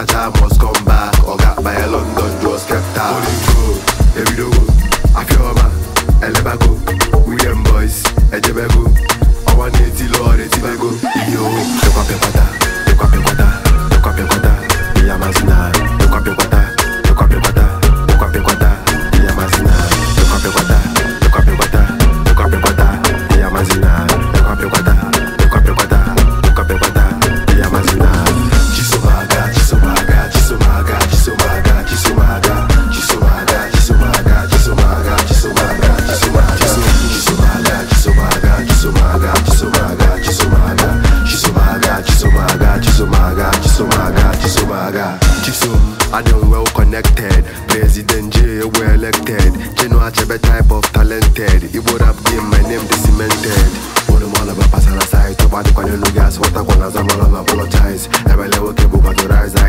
Chacha must come back. Or got by a London just kept out. Olingo, every do go. Afioma, Elebago. We them boys, Ejebego. I want 80 Lord, 80 Bago. Yo, look up your water, look up your water, look up your water. Yamazina, look up your water, look up your water, look up your water. Yamazina, look up your water, look up your water, look up your water. Yamazina, look up your water, look up your water, look up your water. Yamazina. Chisomaga, Chisomaga, Chisomaga, Chisomaga, Chisomaga, Chisomaga, Chisomaga, Chisomaga, Chisomaga, Chisomaga, Chisomaga, Chisomaga, Chisomaga, Chisomaga, Chisomaga, Chisomaga, Chisomaga, Chisomaga, Chisomaga. Chisum, I don't well connected. President J, well elected. Geno Achebe type of talented. Ibo rap game, my name is cemented. What the man about passing aside. Top of the corner, no gas, what I want as I'm all apologize. Every level cable, but the rise.